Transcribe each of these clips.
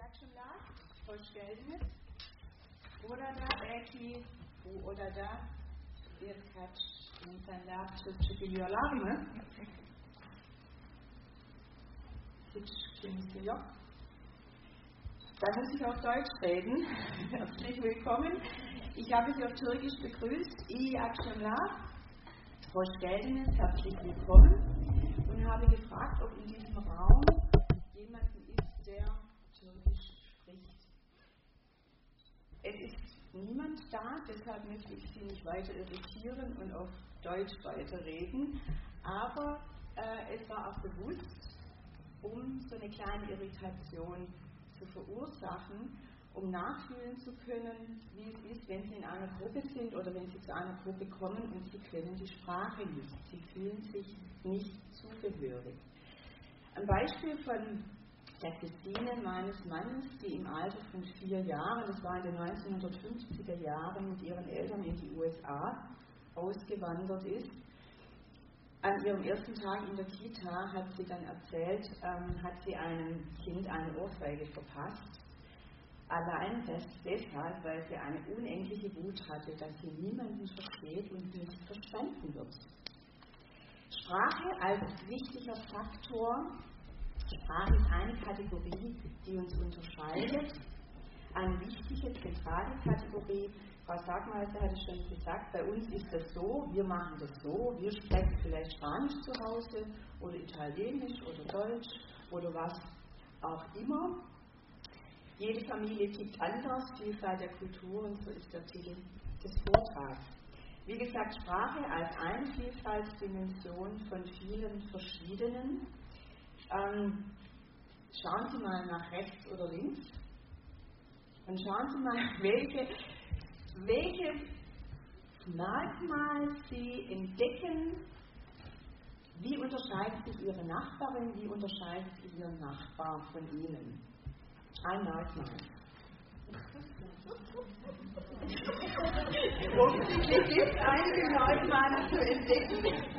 akşamlar, hoş geldiniz. Burada belki bu odada birkaç insanlar Türkçe biliyorlar mı? Hiç kimse yok. Dann muss ich auf Deutsch reden. Herzlich willkommen. Ich habe Sie auf Türkisch begrüßt. İyi akşamlar, hoş geldiniz, herzlich willkommen. Und habe gefragt, ob in diesem Raum jemanden ist, der Türkisch spricht. Es ist niemand da, deshalb möchte ich Sie nicht weiter irritieren und auf Deutsch weiterreden. Aber es war auch bewusst, um so eine kleine Irritation zu verursachen, um nachfühlen zu können, wie es ist, wenn Sie in einer Gruppe sind oder wenn Sie zu einer Gruppe kommen und Sie können die Sprache nicht. Sie fühlen sich nicht zugehörig. Ein Beispiel von der Cousine meines Mannes, die im Alter von 4 Jahren, das war in den 1950er Jahren, mit ihren Eltern in die USA ausgewandert ist. An ihrem ersten Tag in der Kita hat sie dann erzählt, hat sie einem Kind eine Ohrfeige verpasst. Allein deshalb, weil sie eine unendliche Wut hatte, dass sie niemanden versteht und nicht verstanden wird. Sprache als wichtiger Faktor. Sprache ist eine Kategorie, die uns unterscheidet. Eine wichtige, zentrale Kategorie. Frau Sagmeister hat es schon gesagt, bei uns ist das so, wir machen das so, wir sprechen vielleicht Spanisch zu Hause oder Italienisch oder Deutsch oder was auch immer. Jede Familie tickt anders, Vielfalt der Kulturen, so ist der Titel des Vortrags. Wie gesagt, Sprache als eine Vielfaltsdimension von vielen verschiedenen. Schauen Sie mal nach rechts oder links und schauen Sie mal, welches Merkmal Sie entdecken. Wie unterscheidet sich Ihre Nachbarin, wie unterscheidet sich Ihr Nachbar von Ihnen? Ein Merkmal. Offensichtlich gibt es einige Merkmale zu entdecken.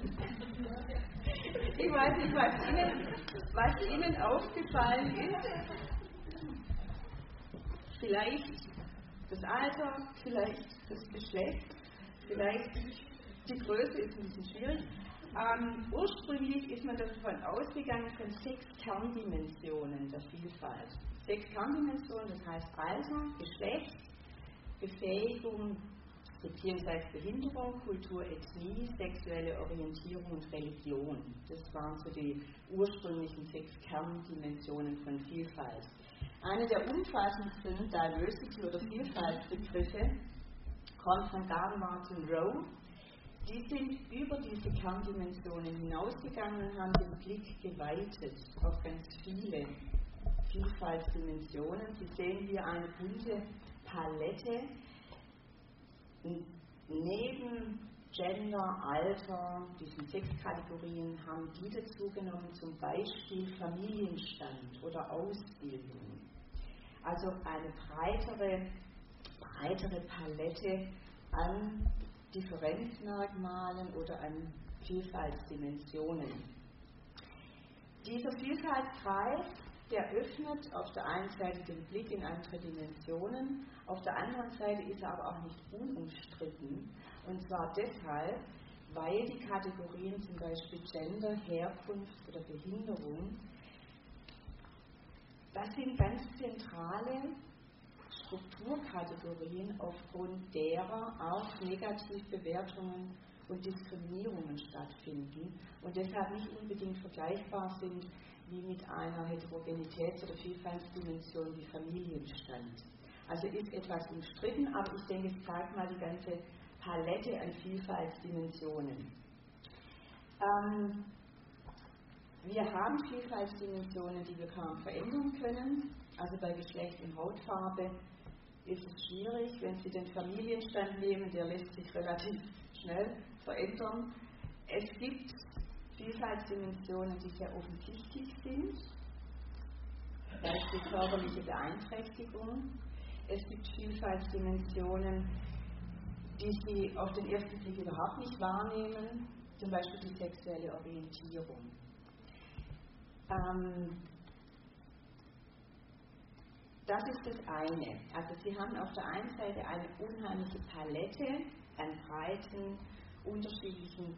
Ich weiß nicht, was Ihnen aufgefallen ist. Vielleicht das Alter, vielleicht das Geschlecht, vielleicht die Größe ist ein bisschen schwierig. Ursprünglich ist man davon ausgegangen von 6 Kerndimensionen der Vielfalt. 6 Kerndimensionen, das heißt Alter, Geschlecht, Befähigung bzw. Behinderung, Kultur, Ethnie, sexuelle Orientierung und Religion. Das waren so die ursprünglichen 6 Kerndimensionen von Vielfalt. Eine der umfassendsten Diversity- oder Vielfaltsbegriffe kommt von Gardner und Rowe. Die sind über diese Kerndimensionen hinausgegangen und haben den Blick geweitet auf ganz viele Vielfaltsdimensionen. Sie sehen hier eine bunte Palette. Neben Gender, Alter, diesen 6 Kategorien haben die dazugenommen, zum Beispiel Familienstand oder Ausbildung. Also eine breitere Palette an Differenzmerkmalen oder an Vielfaltsdimensionen. Dieser Vielfaltskreis, der öffnet auf der einen Seite den Blick in andere Dimensionen, auf der anderen Seite ist er aber auch nicht unumstritten. Und zwar deshalb, weil die Kategorien zum Beispiel Gender, Herkunft oder Behinderung, das sind ganz zentrale Strukturkategorien, aufgrund derer auch Negativbewertungen und Diskriminierungen stattfinden und deshalb nicht unbedingt vergleichbar sind wie mit einer Heterogenitäts- oder Vielfaltsdimension wie Familienstand. Also ist etwas umstritten, aber ich denke, es zeigt mal die ganze Palette an Vielfaltsdimensionen. Wir haben Vielfaltsdimensionen, die wir kaum verändern können. Also bei Geschlecht und Hautfarbe ist es schwierig. Wenn Sie den Familienstand nehmen, der lässt sich relativ schnell verändern. Es gibt Vielfaltsdimensionen, die sehr offensichtlich sind. Beispiel körperliche Beeinträchtigung. Es gibt Vielfaltsdimensionen, die Sie auf den ersten Blick überhaupt nicht wahrnehmen, zum Beispiel die sexuelle Orientierung. Das ist das eine. Also Sie haben auf der einen Seite eine unheimliche Palette an breiten, unterschiedlichen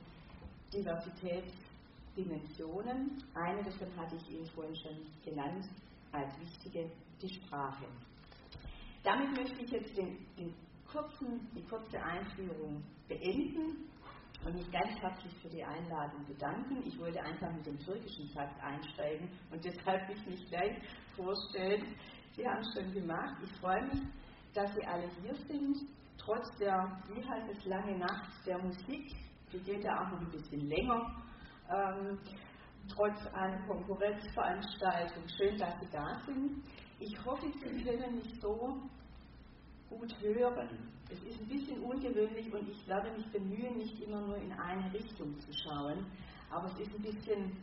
Diversitätsdimensionen. Eine davon hatte ich Ihnen vorhin schon genannt, als wichtige, die Sprache. Damit möchte ich jetzt die kurze Einführung beenden und mich ganz herzlich für die Einladung bedanken. Ich wollte einfach mit dem türkischen Satz einsteigen und deshalb mich nicht gleich vorstellen. Sie haben es schon gemacht. Ich freue mich, dass Sie alle hier sind, trotz der, wie heißt es, lange Nacht der Musik. Die geht ja auch noch ein bisschen länger. Trotz einer Konkurrenzveranstaltung. Schön, dass Sie da sind. Ich hoffe, Sie können mich so gut hören. Es ist ein bisschen ungewöhnlich und ich werde mich bemühen, nicht immer nur in eine Richtung zu schauen. Aber es ist ein bisschen,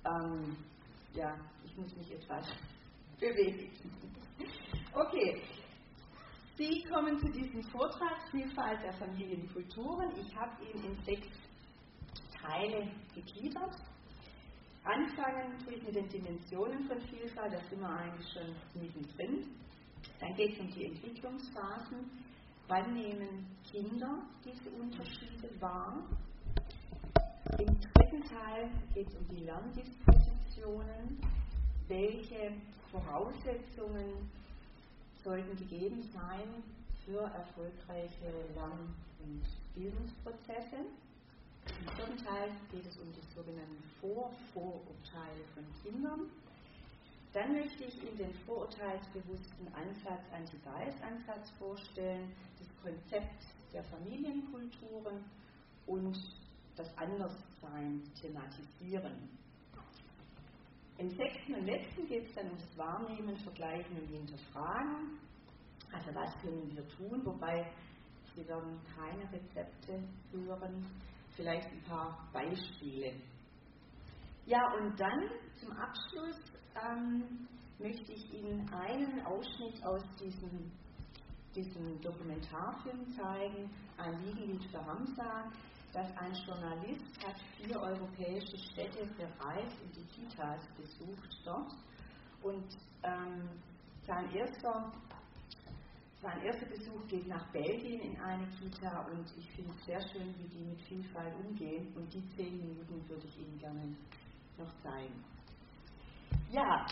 ich muss mich etwas bewegen. Okay, Sie kommen zu diesem Vortrag Vielfalt der Familienkulturen. Ich habe ihn in 6 Teile gegliedert. Anfangen tue ich mit den Dimensionen von Vielfalt, da sind wir eigentlich schon mittendrin. Dann geht es um die Entwicklungsphasen. Wann nehmen Kinder diese Unterschiede wahr? Im 3. Teil geht es um die Lerndispositionen. Welche Voraussetzungen sollten gegeben sein für erfolgreiche Lern- und Bildungsprozesse? Im 4. Teil geht es um die sogenannten Vorurteile von Kindern. Dann möchte ich Ihnen den vorurteilsbewussten Ansatz, Anti-Bias-Ansatz vorstellen, das Konzept der Familienkulturen und das Anderssein thematisieren. Im 6. und letzten geht es dann um das Wahrnehmen, Vergleichen und Hinterfragen. Also was können wir tun, wobei Sie werden keine Rezepte hören, vielleicht ein paar Beispiele. Ja, und dann zum Abschluss möchte ich Ihnen einen Ausschnitt aus diesem Dokumentarfilm zeigen, ein Wiegenlied für Hamza, dass ein Journalist hat 4 europäische Städte bereist und die Kitas besucht dort. Und sein erster Besuch geht nach Belgien in eine Kita und ich finde es sehr schön, wie die mit Vielfalt umgehen und die 10 Minuten würde ich Ihnen gerne noch zeigen. Ja,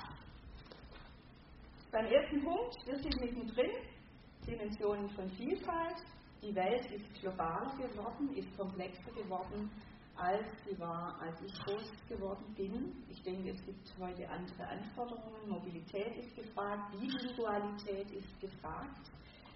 beim ersten Punkt, wir sind mittendrin, Dimensionen von Vielfalt. Die Welt ist globaler geworden, ist komplexer geworden, als sie war, als ich groß geworden bin. Ich denke, es gibt heute andere Anforderungen. Mobilität ist gefragt, Bilingualität ist gefragt.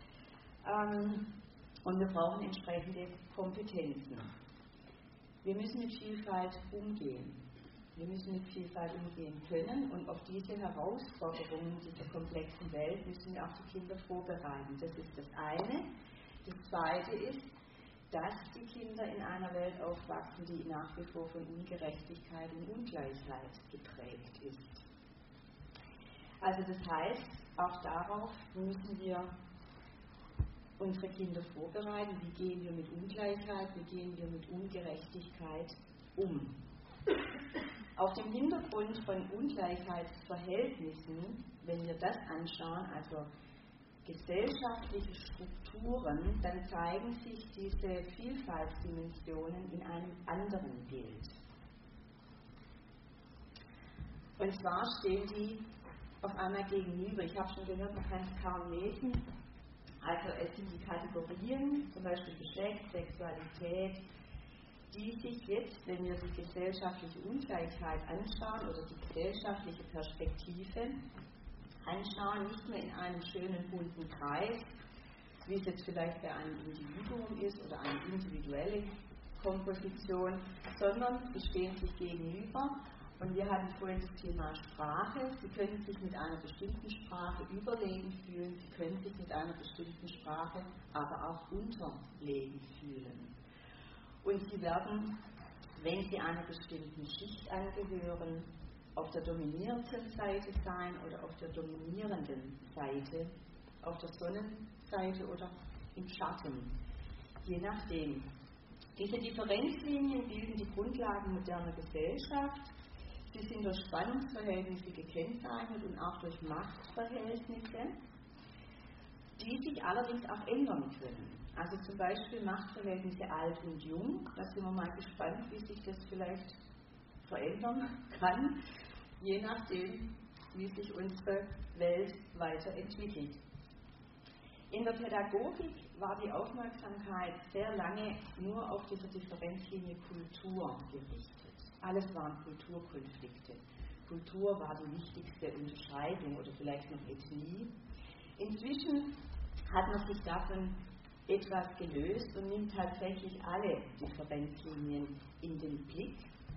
Und wir brauchen entsprechende Kompetenzen. Wir müssen mit Vielfalt umgehen. Wir müssen mit Vielfalt umgehen können und auf diese Herausforderungen dieser komplexen Welt müssen wir auch die Kinder vorbereiten. Das ist das eine. Das zweite ist, dass die Kinder in einer Welt aufwachsen, die nach wie vor von Ungerechtigkeit und Ungleichheit geprägt ist. Also das heißt, auch darauf müssen wir unsere Kinder vorbereiten. Wie gehen wir mit Ungleichheit, wie gehen wir mit Ungerechtigkeit um? Auf dem Hintergrund von Ungleichheitsverhältnissen, wenn wir das anschauen, also gesellschaftliche Strukturen, dann zeigen sich diese Vielfaltsdimensionen in einem anderen Bild. Und zwar stehen die auf einmal gegenüber. Ich habe schon gehört, man kann es kaum lesen. Also es sind die Kategorien, zum Beispiel Geschlecht, Sexualität, die sich jetzt, wenn wir die gesellschaftliche Ungleichheit anschauen oder die gesellschaftliche Perspektive anschauen, nicht mehr in einem schönen bunten Kreis, wie es jetzt vielleicht bei einem Individuum ist oder eine individuelle Komposition, sondern sie stehen sich gegenüber. Und wir hatten vorhin das Thema Sprache. Sie können sich mit einer bestimmten Sprache überlegen fühlen, Sie können sich mit einer bestimmten Sprache aber auch unterlegen fühlen. Und Sie werden, wenn Sie einer bestimmten Schicht angehören, auf der dominierenden Seite sein oder auf der dominierenden Seite, auf der Sonnenseite oder im Schatten, je nachdem. Diese Differenzlinien bilden die Grundlagen moderner Gesellschaft. Sie sind durch Spannungsverhältnisse gekennzeichnet und auch durch Machtverhältnisse. die sich allerdings auch ändern können. Also zum Beispiel Machtverhältnisse alt und jung, da sind wir mal gespannt, wie sich das vielleicht verändern kann, je nachdem, wie sich unsere Welt weiterentwickelt. In der Pädagogik war die Aufmerksamkeit sehr lange nur auf dieser Differenzlinie Kultur gerichtet. Alles waren Kulturkonflikte. Kultur war die wichtigste Unterscheidung oder vielleicht noch Ethnie. Inzwischen hat man sich davon etwas gelöst und nimmt tatsächlich alle Differenzlinien in den Blick,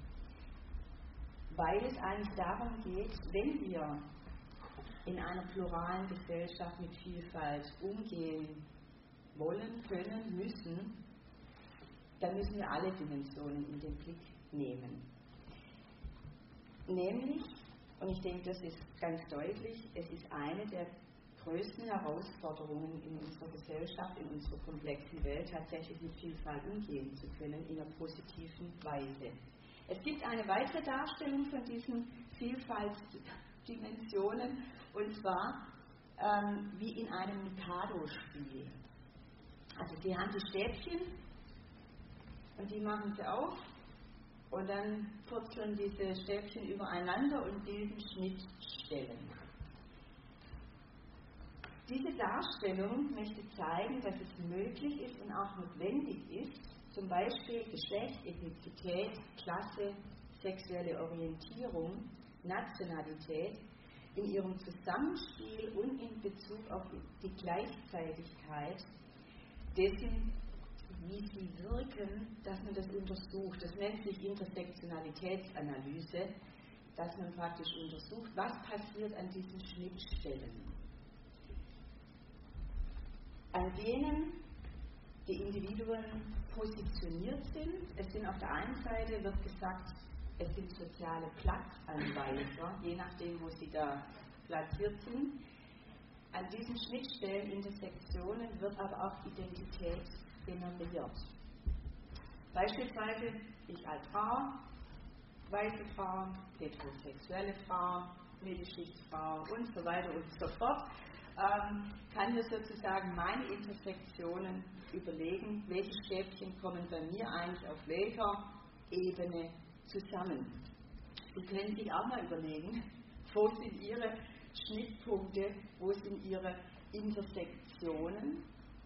weil es eigentlich darum geht, wenn wir in einer pluralen Gesellschaft mit Vielfalt umgehen wollen, können, müssen, dann müssen wir alle Dimensionen in den Blick nehmen. Nämlich, und ich denke, das ist ganz deutlich, es ist eine der größten Herausforderungen in unserer Gesellschaft, in unserer komplexen Welt, tatsächlich mit Vielfalt umgehen zu können, in einer positiven Weise. Es gibt eine weitere Darstellung von diesen Vielfaltsdimensionen, und zwar wie in einem Mikado-Spiel. Also Sie haben die Stäbchen und die machen Sie auf und dann purzeln diese Stäbchen übereinander und bilden Schnittstellen. Diese Darstellung möchte zeigen, dass es möglich ist und auch notwendig ist, zum Beispiel Geschlecht, Ethnizität, Klasse, sexuelle Orientierung, Nationalität in ihrem Zusammenspiel und in Bezug auf die Gleichzeitigkeit dessen, wie sie wirken, dass man das untersucht. Das nennt sich Intersektionalitätsanalyse, dass man praktisch untersucht, was passiert an diesen Schnittstellen, an denen die Individuen positioniert sind. Es sind auf der einen Seite, wird gesagt, es sind soziale Platzanweiser, je nachdem, wo sie da platziert sind. An diesen Schnittstellen, Intersektionen wird aber auch Identität generiert. Beispielsweise ich als Frau, weiße Frau, heterosexuelle Frau, Mittelschichtsfrau und so weiter und so fort, kann mir sozusagen meine Intersektionen überlegen, welche Stäbchen kommen bei mir eigentlich auf welcher Ebene zusammen. Sie können sich auch mal überlegen, wo sind Ihre Schnittpunkte, wo sind Ihre Intersektionen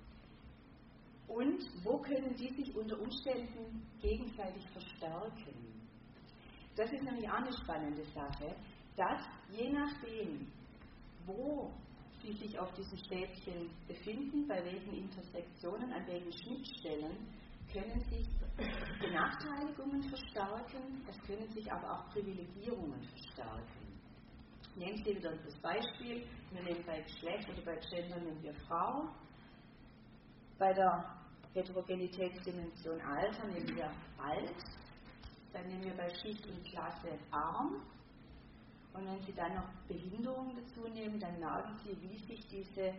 und wo können die sich unter Umständen gegenseitig verstärken. Das ist nämlich auch eine spannende Sache, dass je nachdem, wo Sie sich auf diesen Stäbchen befinden, bei welchen Intersektionen, an welchen Schnittstellen, können sich Benachteiligungen verstärken, es können sich aber auch Privilegierungen verstärken. Nehmen Sie wieder das Beispiel, wir nehmen bei Geschlecht oder bei Gender nehmen wir Frau, bei der Heterogenitätsdimension Alter nehmen wir alt, dann nehmen wir bei Schicht und Klasse arm, und wenn Sie dann noch Behinderung dazu nehmen, dann merken Sie, wie sich diese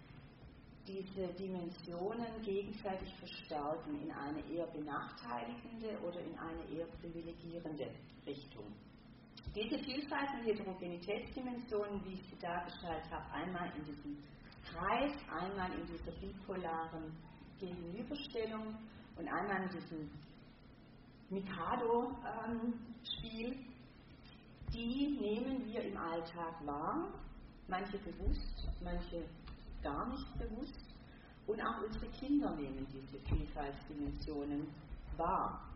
Dimensionen gegenseitig verstärken in eine eher benachteiligende oder in eine eher privilegierende Richtung. Diese Vielfalt von Heterogenitätsdimensionen, wie ich sie dargestellt habe, einmal in diesem Kreis, einmal in dieser bipolaren Gegenüberstellung und einmal in diesem Mikado-Spiel, die nehmen wir im Alltag wahr, manche bewusst, manche gar nicht bewusst, und auch unsere Kinder nehmen diese Vielfaltsdimensionen wahr.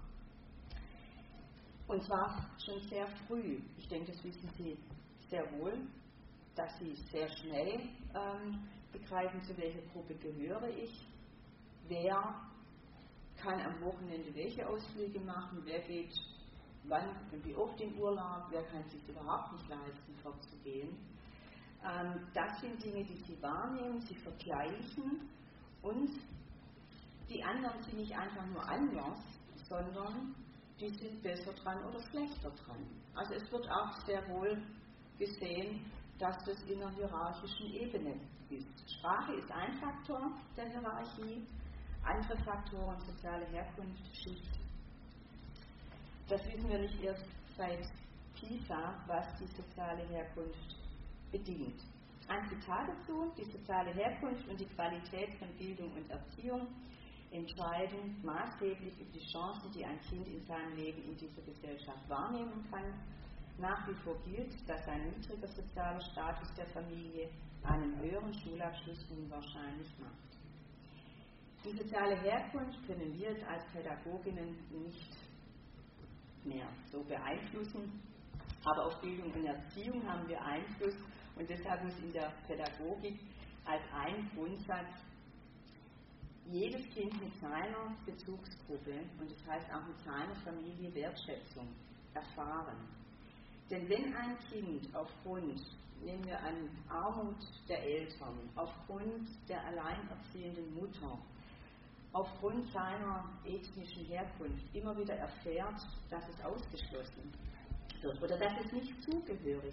Und zwar schon sehr früh. Ich denke, das wissen Sie sehr wohl, dass Sie sehr schnell begreifen, zu welcher Gruppe gehöre ich, wer kann am Wochenende welche Ausflüge machen, wer geht wann und wie oft in Urlaub, wer kann sich überhaupt nicht leisten, fortzugehen. Das sind Dinge, die Sie wahrnehmen, Sie vergleichen, und die anderen sind nicht einfach nur anders, sondern die sind besser dran oder schlechter dran. Also es wird auch sehr wohl gesehen, dass das in einer hierarchischen Ebene ist. Sprache ist ein Faktor der Hierarchie, andere Faktoren, soziale Herkunft, Schicht. Das wissen wir nicht erst seit PISA, was die soziale Herkunft bedingt. Ein Zitat dazu: Die soziale Herkunft und die Qualität von Bildung und Erziehung entscheiden maßgeblich über die Chancen, die ein Kind in seinem Leben in dieser Gesellschaft wahrnehmen kann. Nach wie vor gilt, dass ein niedriger sozialer Status der Familie einen höheren Schulabschluss unwahrscheinlich macht. Die soziale Herkunft können wir jetzt als Pädagoginnen nicht mehr so beeinflussen, aber auf Bildung und Erziehung haben wir Einfluss, und deshalb muss in der Pädagogik als ein Grundsatz jedes Kind mit seiner Bezugsgruppe, und das heißt auch mit seiner Familie, Wertschätzung erfahren. Denn wenn ein Kind aufgrund, nehmen wir an, Armut der Eltern, aufgrund der alleinerziehenden Mutter, aufgrund seiner ethnischen Herkunft immer wieder erfährt, dass es ausgeschlossen wird oder dass es nicht zugehörig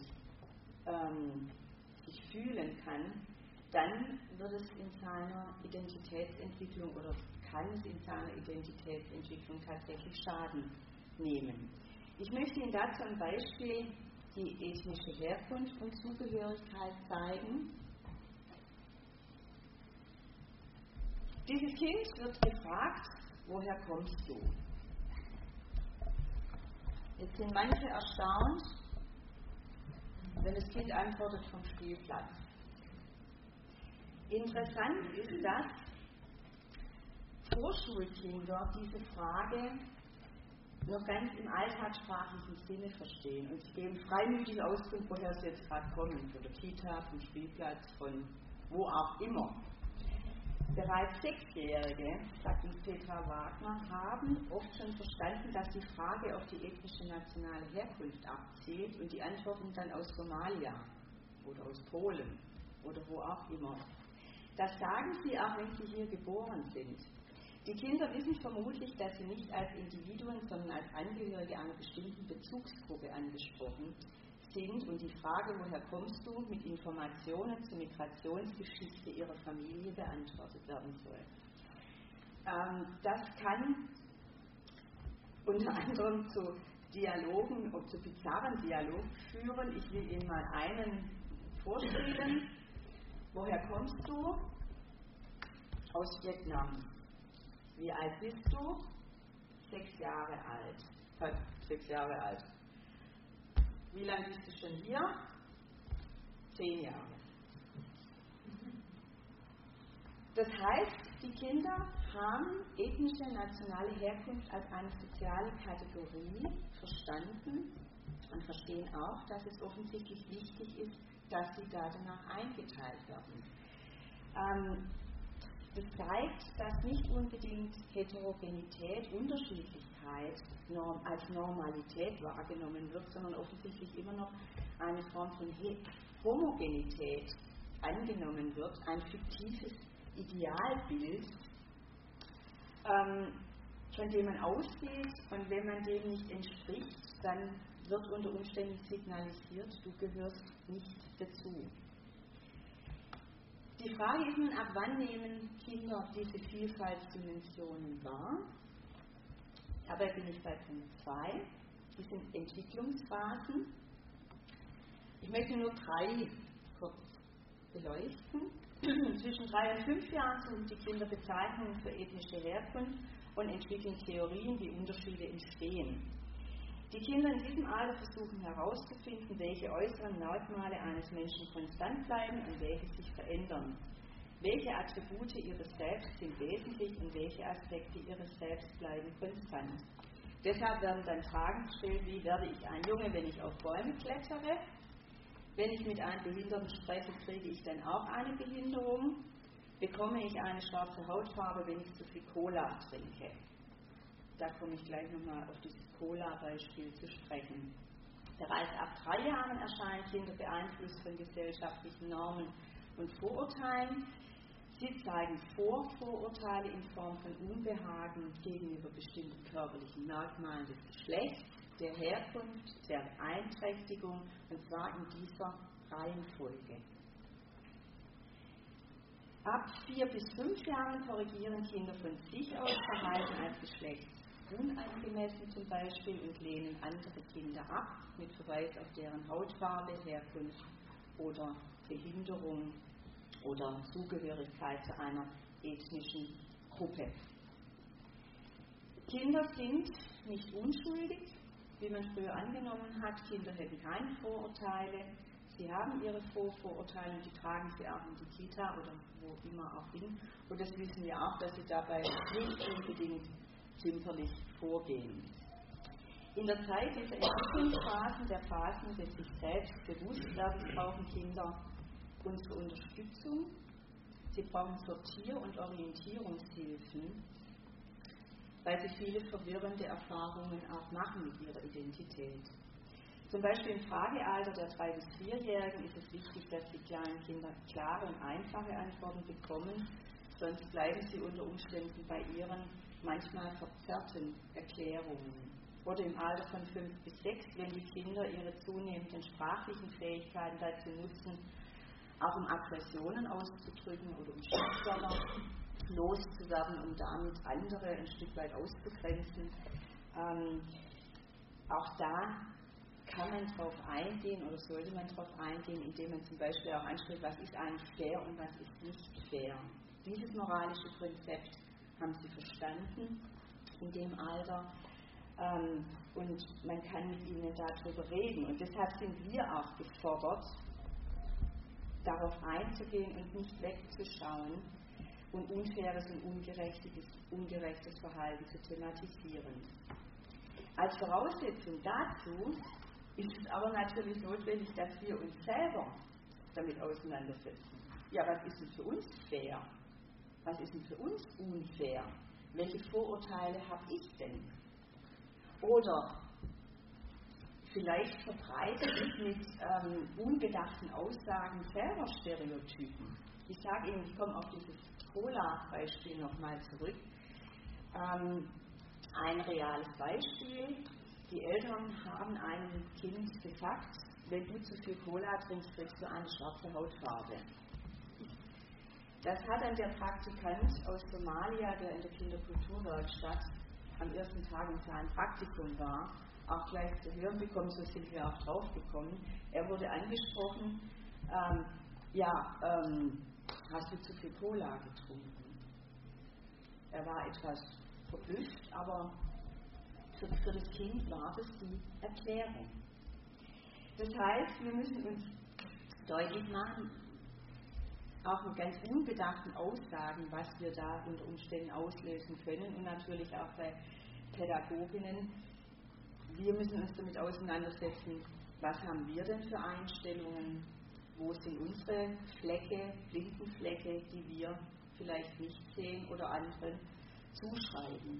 sich fühlen kann, dann wird es in seiner Identitätsentwicklung oder kann es in seiner Identitätsentwicklung tatsächlich Schaden nehmen. Ich möchte Ihnen dazu ein Beispiel, die ethnische Herkunft und Zugehörigkeit, zeigen. Dieses Kind wird gefragt: Woher kommst du? Jetzt sind manche erstaunt, wenn das Kind antwortet: vom Spielplatz. Interessant ist, dass Vorschulkinder diese Frage noch ganz im alltagssprachlichen Sinne verstehen und sie geben freimütig Auskunft, woher sie jetzt gerade kommen, von der Kita, vom Spielplatz, von wo auch immer. Bereits Sechsjährige, sagt uns Petra Wagner, haben oft schon verstanden, dass die Frage auf die ethnische nationale Herkunft abzielt und die Antworten dann aus Somalia oder aus Polen oder wo auch immer. Das sagen sie auch, wenn sie hier geboren sind. Die Kinder wissen vermutlich, dass sie nicht als Individuen, sondern als Angehörige einer bestimmten Bezugsgruppe angesprochen sind und die Frage, woher kommst du, mit Informationen zur Migrationsgeschichte ihrer Familie beantwortet werden soll. Das kann unter anderem zu Dialogen, zu bizarren Dialogen führen. Ich will Ihnen mal einen vorstellen. Woher kommst du? Aus Vietnam. Wie alt bist du? 6 Jahre alt. 6 Jahre alt. Wie lange bist du schon hier? 10 Jahre. Das heißt, die Kinder haben ethnische nationale Herkunft als eine soziale Kategorie verstanden und verstehen auch, dass es offensichtlich wichtig ist, dass sie danach eingeteilt werden. Das zeigt, dass nicht unbedingt Heterogenität, Unterschiedlichkeit als Normalität wahrgenommen wird, sondern offensichtlich immer noch eine Form von Homogenität angenommen wird, ein fiktives Idealbild, von dem man ausgeht, und wenn man dem nicht entspricht, dann wird unter Umständen signalisiert, du gehörst nicht dazu. Die Frage ist nun, ab wann nehmen Kinder diese Vielfaltsdimensionen wahr? Dabei bin ich bei Punkt 2. Die sind Entwicklungsphasen. Ich möchte nur 3 kurz beleuchten. Zwischen 3 und 5 Jahren suchen die Kinder Bezeichnungen für ethnische Herkunft und entwickeln Theorien, wie Unterschiede entstehen. Die Kinder in diesem Alter versuchen herauszufinden, welche äußeren Merkmale eines Menschen konstant bleiben und welche sich verändern. Welche Attribute ihres Selbst sind wesentlich und welche Aspekte ihres Selbst bleiben konstant. Deshalb werden dann Fragen gestellt, wie werde ich ein Junge, wenn ich auf Bäume klettere? Wenn ich mit einem Behinderten spreche, kriege ich dann auch eine Behinderung? Bekomme ich eine schwarze Hautfarbe, wenn ich zu viel Cola trinke? Da komme ich gleich nochmal auf dieses Cola-Beispiel zu sprechen. Bereits ab 3 Jahren erscheinen Kinder beeinflusst von gesellschaftlichen Normen und Vorurteilen. Sie zeigen Vorurteile in Form von Unbehagen gegenüber bestimmten körperlichen Merkmalen des Geschlechts, der Herkunft, der Beeinträchtigung, und zwar in dieser Reihenfolge. Ab 4 bis 5 Jahren korrigieren Kinder von sich aus Verhalten als geschlechtsunangemessen zum Beispiel und lehnen andere Kinder ab, mit Verweis auf deren Hautfarbe, Herkunft oder Behinderung oder Zugehörigkeit zu einer ethnischen Gruppe. Kinder sind nicht unschuldig, wie man früher angenommen hat. Kinder hätten keine Vorurteile. Sie haben ihre Vorurteile und die tragen sie auch in die Kita oder wo immer auch hin. Und das wissen wir auch, dass sie dabei nicht unbedingt zimperlich vorgehen. In der Zeit dieser Entwicklungsphasen, der Phasen des sich selbst Bewusstwerdens, brauchen Kinder unsere Unterstützung. Sie brauchen Sortier- und Orientierungshilfen, weil sie viele verwirrende Erfahrungen auch machen mit ihrer Identität. Zum Beispiel im Fragealter der 3- bis 4-Jährigen ist es wichtig, dass die kleinen Kinder klare und einfache Antworten bekommen, sonst bleiben sie unter Umständen bei ihren manchmal verzerrten Erklärungen. Oder im Alter von 5 bis 6, wenn die Kinder ihre zunehmenden sprachlichen Fähigkeiten dazu nutzen, auch um Aggressionen auszudrücken oder um Schimpfwörter loszuwerden, um damit andere ein Stück weit auszugrenzen. Auch da kann man drauf eingehen oder sollte man drauf eingehen, indem man zum Beispiel auch anspricht, was ist eigentlich fair und was ist nicht fair. Dieses moralische Konzept haben sie verstanden in dem Alter. Und man kann mit ihnen darüber reden. Und deshalb sind wir auch gefordert, darauf einzugehen und nicht wegzuschauen und unfaires und ungerechtes Verhalten zu thematisieren. Als Voraussetzung dazu ist es aber natürlich notwendig, dass wir uns selber damit auseinandersetzen. Ja, was ist denn für uns fair? Was ist denn für uns unfair? Welche Vorurteile habe ich denn? Oder vielleicht verbreitet ich mit ungedachten Aussagen selber Stereotypen. Ich sage Ihnen, ich komme auf dieses Cola-Beispiel nochmal zurück. Ein reales Beispiel. Die Eltern haben einem Kind gesagt, wenn du zu viel Cola trinkst, kriegst du eine schwarze Hautfarbe. Das hat dann der Praktikant aus Somalia, der in der Kinderkulturwerkstatt am ersten Tag in seinem Praktikum war, auch gleich zu hören bekommen, so sind wir auch drauf gekommen. Er wurde angesprochen, hast du zu viel Cola getrunken? Er war etwas verblüfft, aber für das Kind war das die Erklärung. Das heißt, wir müssen uns deutlich machen, auch mit ganz unbedachten Aussagen, was wir da unter Umständen auslösen können und natürlich auch bei Pädagoginnen. Wir müssen uns damit auseinandersetzen, was haben wir denn für Einstellungen, wo sind unsere Flecke, Blindenflecke, die wir vielleicht nicht sehen oder anderen zuschreiben.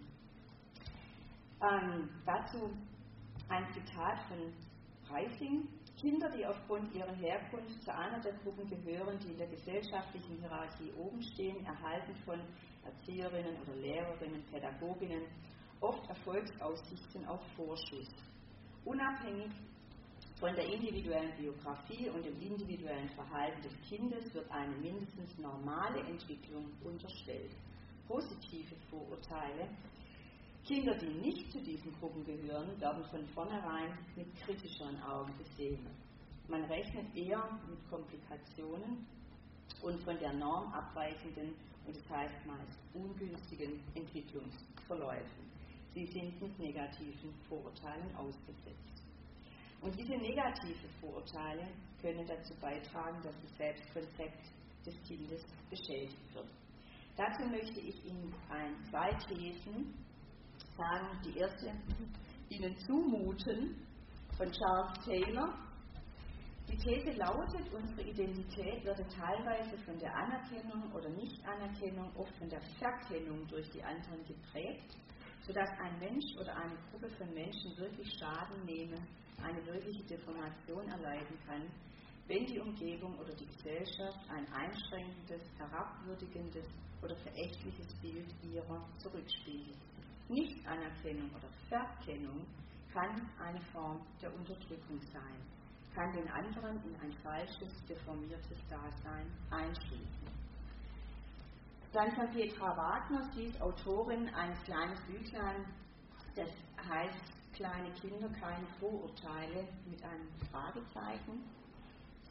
Dazu ein Zitat von Preising. Kinder, die aufgrund ihrer Herkunft zu einer der Gruppen gehören, die in der gesellschaftlichen Hierarchie oben stehen, erhalten von Erzieherinnen oder Lehrerinnen, Pädagoginnen oft Erfolgsaussichten auf Vorschuss. Unabhängig von der individuellen Biografie und dem individuellen Verhalten des Kindes wird eine mindestens normale Entwicklung unterstellt. Positive Vorurteile. Kinder, die nicht zu diesen Gruppen gehören, werden von vornherein mit kritischeren Augen gesehen. Man rechnet eher mit Komplikationen und von der Norm abweichenden und das heißt meist ungünstigen Entwicklungsverläufen. Sie sind mit negativen Vorurteilen ausgesetzt. Und diese negativen Vorurteile können dazu beitragen, dass das Selbstkonzept des Kindes beschädigt wird. Dazu möchte ich Ihnen zwei Thesen sagen. Die erste, Ihnen zumuten, von Charles Taylor. Die These lautet, unsere Identität werde teilweise von der Anerkennung oder Nichtanerkennung, oft von der Verkennung durch die anderen geprägt, sodass ein Mensch oder eine Gruppe von Menschen wirklich Schaden nehmen, eine wirkliche Deformation erleiden kann, wenn die Umgebung oder die Gesellschaft ein einschränkendes, herabwürdigendes oder verächtliches Bild ihrer zurückspiegelt. Nichtanerkennung oder Verkennung kann eine Form der Unterdrückung sein, kann den anderen in ein falsches, deformiertes Dasein einschließen. Dann von Petra Wagner, sie ist Autorin eines kleinen Büchlein, das heißt Kleine Kinder, keine Vorurteile, mit einem Fragezeichen.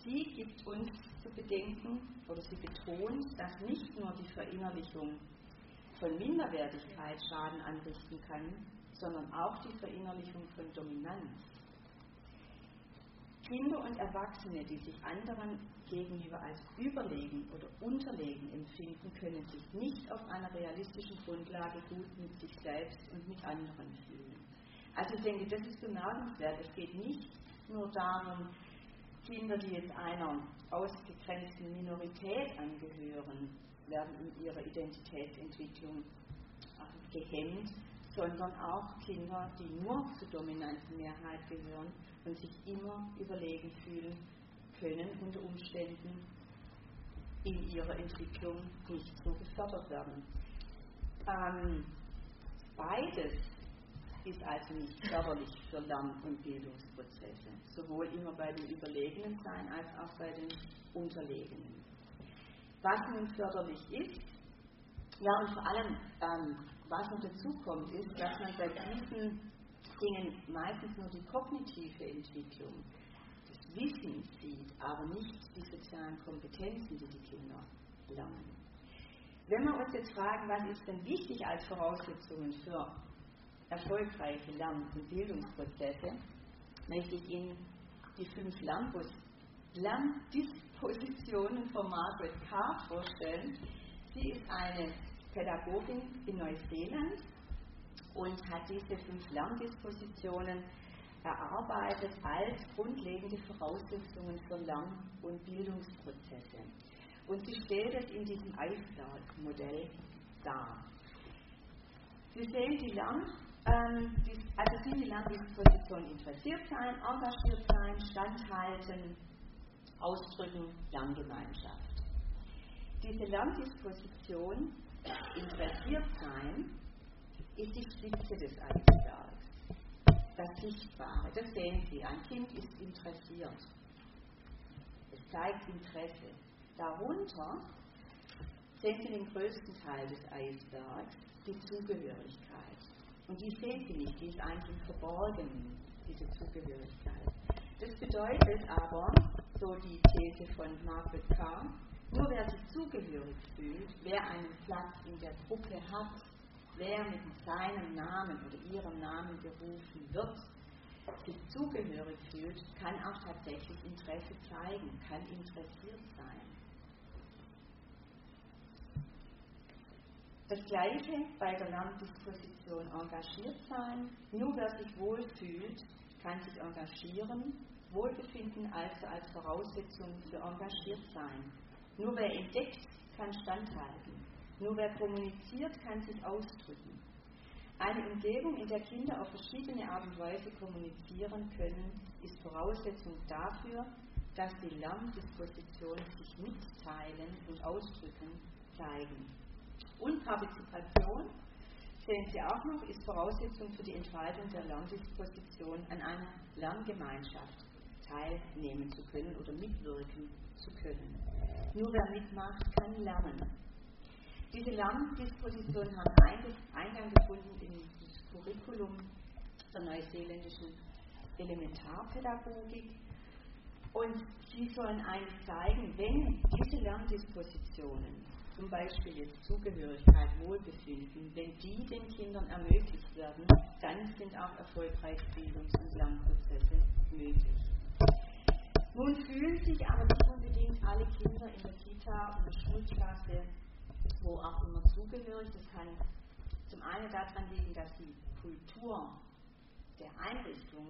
Sie gibt uns zu bedenken, oder sie betont, dass nicht nur die Verinnerlichung von Minderwertigkeit Schaden anrichten kann, sondern auch die Verinnerlichung von Dominanz. Kinder und Erwachsene, die sich anderen gegenüber als überlegen oder unterlegen empfinden, können sich nicht auf einer realistischen Grundlage gut mit sich selbst und mit anderen fühlen. Also ich denke, das ist bemerkenswert. Es geht nicht nur darum, Kinder, die jetzt einer ausgegrenzten Minorität angehören, werden in ihrer Identitätsentwicklung gehemmt, sondern auch Kinder, die nur zur dominanten Mehrheit gehören und sich immer überlegen fühlen können, unter Umständen in ihrer Entwicklung nicht so gefördert werden. Beides ist also nicht förderlich für Lern- und Bildungsprozesse, sowohl immer bei den Überlegenen sein als auch bei den Unterlegenen. Was nun förderlich ist, ja, und vor allem, was noch dazu kommt, ist, dass man bei diesen Dingen meistens nur die kognitive Entwicklung des Wissens sieht, aber nicht die sozialen Kompetenzen, die die Kinder lernen. Wenn wir uns jetzt fragen, was ist denn wichtig als Voraussetzungen für erfolgreiche Lern- und Bildungsprozesse, möchte ich Ihnen die 5 Lerndispositionen von Margaret Carr vorstellen. Sie ist eine Pädagogin in Neuseeland und hat diese 5 Lerndispositionen erarbeitet als grundlegende Voraussetzungen für Lern- und Bildungsprozesse. Und sie stellt es in diesem Eisberg-Modell dar. Sie sehen die sind die Lerndispositionen interessiert sein, engagiert sein, standhalten, ausdrücken, Lerngemeinschaft. Diese Lerndisposition, interessiert sein, ist die Spitze des Eisbergs. Das Sichtbare, das sehen Sie, ein Kind ist interessiert. Es zeigt Interesse. Darunter sehen Sie den größten Teil des Eisbergs, die Zugehörigkeit. Und die sehen Sie nicht, die ist eigentlich verborgen, diese Zugehörigkeit. Das bedeutet aber, so die These von Margaret Carr, nur wer sich zugehörig fühlt, wer einen Platz in der Gruppe hat, wer mit seinem Namen oder ihrem Namen gerufen wird, sich zugehörig fühlt, kann auch tatsächlich Interesse zeigen, kann interessiert sein. Das Gleiche bei der Lerndisposition engagiert sein. Nur wer sich wohlfühlt, kann sich engagieren. Wohlbefinden also als Voraussetzung für engagiert sein. Nur wer entdeckt, kann standhalten. Nur wer kommuniziert, kann sich ausdrücken. Eine Umgebung, in der Kinder auf verschiedene Art und Weise kommunizieren können, ist Voraussetzung dafür, dass die Lerndispositionen sich mitteilen und ausdrücken zeigen. Und Partizipation, sehen Sie auch noch, ist Voraussetzung für die Entfaltung der Lerndisposition, an einer Lerngemeinschaft teilnehmen zu können oder mitwirken zu können. Nur wer mitmacht, kann lernen. Diese Lerndispositionen haben Eingang gefunden in das Curriculum der neuseeländischen Elementarpädagogik. Und sie sollen eigentlich zeigen, wenn diese Lerndispositionen, zum Beispiel jetzt Zugehörigkeit, Wohlbefinden, wenn die den Kindern ermöglicht werden, dann sind auch erfolgreiche Bildungs- und Lernprozesse möglich. Nun fühlen sich aber nicht unbedingt alle Kinder in der Kita und der Schulklasse, wo auch immer, zugehörig. Das kann zum einen daran liegen, dass die Kultur der Einrichtung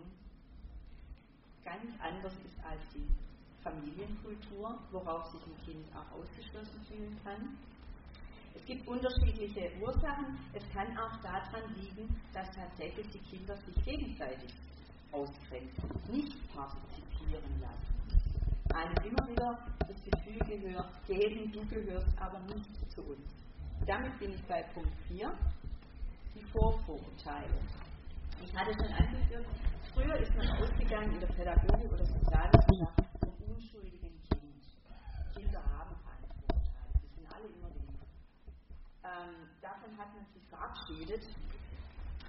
ganz anders ist als die Familienkultur, worauf sich ein Kind auch ausgeschlossen fühlen kann. Es gibt unterschiedliche Ursachen. Es kann auch daran liegen, dass tatsächlich die Kinder sich gegenseitig ausgrenzen, nicht partizipieren lassen. Einem immer wieder das Gefühl geben, du gehörst aber nicht zu uns. Damit bin ich bei Punkt 4, die Vorurteile. Ich hatte schon angeführt, früher ist man ausgegangen in der Pädagogik oder Sozialwissenschaft vom unschuldigen Kind. Kinder haben keine Vorurteile, die sind alle immer lieb. Davon hat man sich verabschiedet.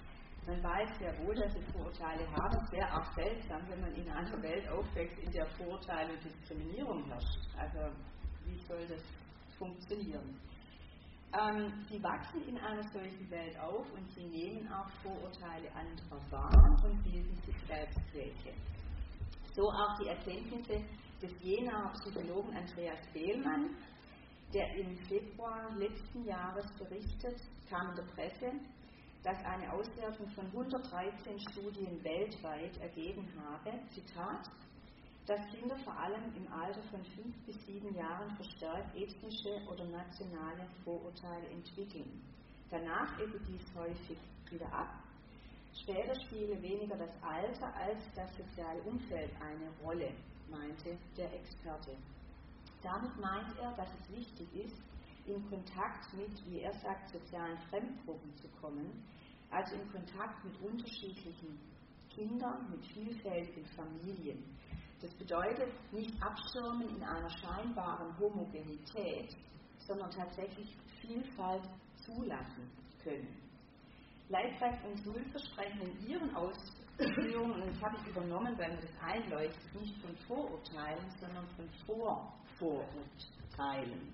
Man weiß sehr wohl, dass sie Vorurteile haben. Sehr auch seltsam, wenn man in einer Welt aufwächst, in der Vorurteile und Diskriminierung herrscht. Also wie soll das funktionieren? Sie wachsen in einer solchen Welt auf und sie nehmen auch Vorurteile anderer wahr und bilden sich selbst welche. So auch die Erkenntnisse des Jenaer Psychologen Andreas Behlmann, der im Februar letzten Jahres berichtet, kam in der Presse, dass eine Auswertung von 113 Studien weltweit ergeben habe, Zitat, dass Kinder vor allem im Alter von 5 bis 7 Jahren verstärkt ethnische oder nationale Vorurteile entwickeln. Danach ebbe dies häufig wieder ab. Später spiele weniger das Alter als das soziale Umfeld eine Rolle, meinte der Experte. Damit meint er, dass es wichtig ist, in Kontakt mit, wie er sagt, sozialen Fremdgruppen zu kommen, also in Kontakt mit unterschiedlichen Kindern, mit vielfältigen Familien. Das bedeutet nicht abschirmen in einer scheinbaren Homogenität, sondern tatsächlich Vielfalt zulassen können. Leibrecht und Sulzer sprechen in ihren Ausführungen, und das habe ich übernommen, weil mir das einleuchtet, nicht von Vorurteilen, sondern von Vorurteilen.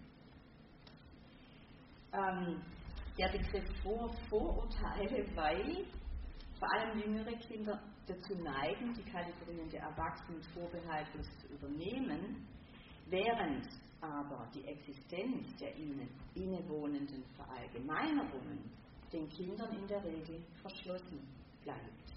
Der Begriff Vorurteile, weil vor allem jüngere Kinder dazu neigen, die Kategorien der Erwachsenen vorbehaltlos zu übernehmen, während aber die Existenz der ihnen innewohnenden Verallgemeinerungen den Kindern in der Regel verschlossen bleibt.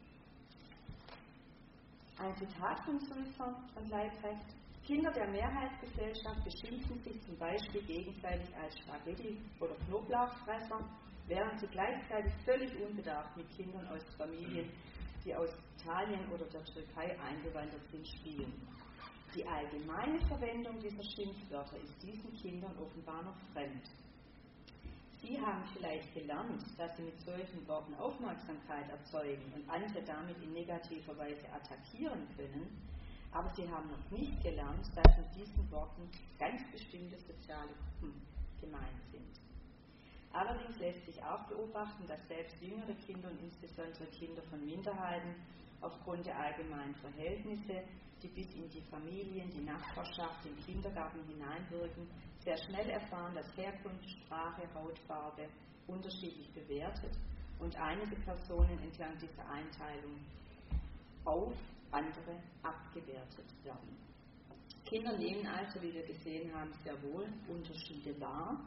Ein Zitat von Sulzer und Leibrecht: Kinder der Mehrheitsgesellschaft beschimpfen sich zum Beispiel gegenseitig als Spaghetti- oder Knoblauchfresser, während sie gleichzeitig völlig unbedarft mit Kindern aus Familien, die aus Italien oder der Türkei eingewandert sind, spielen. Die allgemeine Verwendung dieser Schimpfwörter ist diesen Kindern offenbar noch fremd. Sie haben vielleicht gelernt, dass sie mit solchen Worten Aufmerksamkeit erzeugen und andere damit in negativer Weise attackieren können, aber sie haben noch nicht gelernt, dass mit diesen Worten ganz bestimmte soziale Gruppen gemeint sind. Allerdings lässt sich auch beobachten, dass selbst jüngere Kinder und insbesondere Kinder von Minderheiten aufgrund der allgemeinen Verhältnisse, die bis in die Familien, die Nachbarschaft, den Kindergarten hineinwirken, sehr schnell erfahren, dass Herkunft, Sprache, Hautfarbe unterschiedlich bewertet und einige Personen entlang dieser Einteilung auf andere abgewertet werden. Kinder nehmen also, wie wir gesehen haben, sehr wohl Unterschiede wahr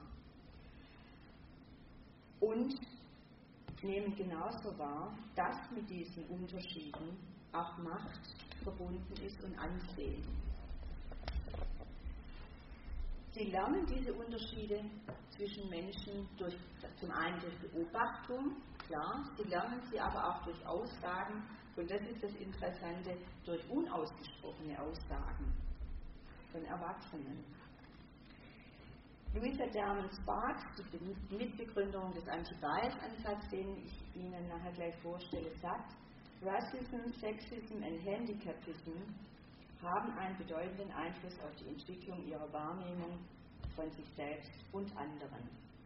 und nehmen genauso wahr, dass mit diesen Unterschieden auch Macht verbunden ist und Ansehen. Sie lernen diese Unterschiede zwischen Menschen zum einen durch Beobachtung, klar, sie lernen sie aber auch durch Aussagen, und das ist das Interessante, durch unausgesprochene Aussagen von Erwachsenen. Louisa Derman-Sparks, die Mitbegründerin des Anti-Bias-Ansatzes, den ich Ihnen nachher gleich vorstelle, sagt, Racism, Sexism und Handicapism haben einen bedeutenden Einfluss auf die Entwicklung ihrer Wahrnehmung von sich selbst und anderen.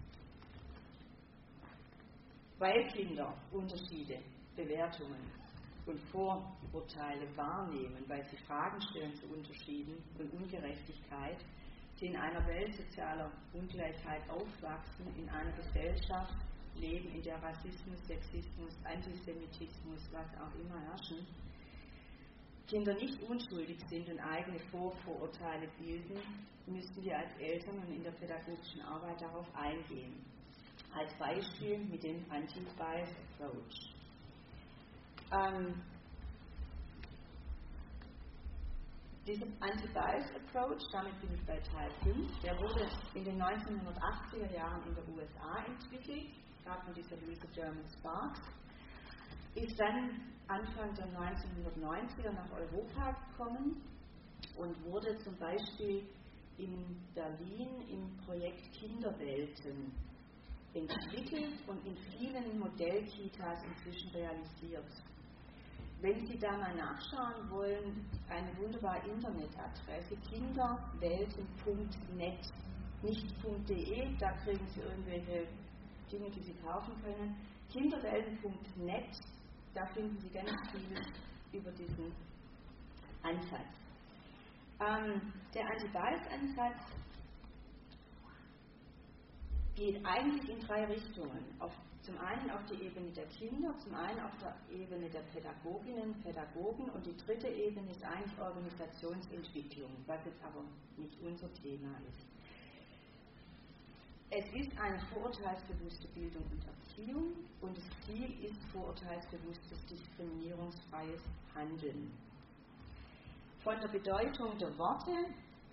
Weil Kinder Unterschiede, Bewertungen und Vorurteile wahrnehmen, weil sie Fragen stellen zu Unterschieden und Ungerechtigkeit, die in einer Welt sozialer Ungleichheit aufwachsen, in einer Gesellschaft leben, in der Rassismus, Sexismus, Antisemitismus, was auch immer herrschen, Kinder nicht unschuldig sind und eigene Vorurteile bilden, müssen wir als Eltern und in der pädagogischen Arbeit darauf eingehen. Als Beispiel mit dem Anti-Bias Approach. Dieser Anti-Bias Approach, damit bin ich bei Teil 5, der wurde in den 1980er Jahren in den USA entwickelt, gerade von dieser Louisa Derman-Sparks, ist dann Anfang der 1990er nach Europa gekommen und wurde zum Beispiel in Berlin im Projekt Kinderwelten entwickelt und in vielen Modellkitas inzwischen realisiert. Wenn Sie da mal nachschauen wollen, eine wunderbare Internetadresse, kinderwelten.net, nicht .de, da kriegen Sie irgendwelche Dinge, die Sie kaufen können. Kinderwelten.net, da finden Sie ganz viel über diesen Ansatz. Der Anti-Bias-Ansatz geht eigentlich in 3 Richtungen. Zum einen auf die Ebene der Kinder, zum einen auf der Ebene der Pädagoginnen, Pädagogen und die dritte Ebene ist eigentlich Organisationsentwicklung, was jetzt aber nicht unser Thema ist. Es ist eine vorurteilsbewusste Bildung und Erziehung und das Ziel ist vorurteilsbewusstes, diskriminierungsfreies Handeln. Von der Bedeutung der Worte,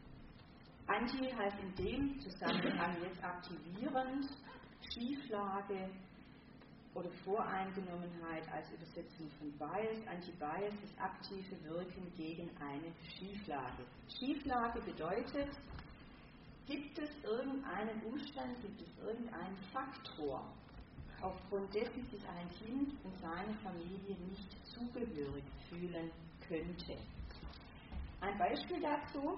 Anti heißt in dem Zusammenhang jetzt aktivierend, Schieflage oder Voreingenommenheit als Übersetzung von Bias. Anti-Bias ist aktive Wirken gegen eine Schieflage. Schieflage bedeutet, gibt es irgendeinen Umstand, gibt es irgendeinen Faktor, aufgrund dessen sich ein Kind und seine Familie nicht zugehörig fühlen könnte. Ein Beispiel dazu,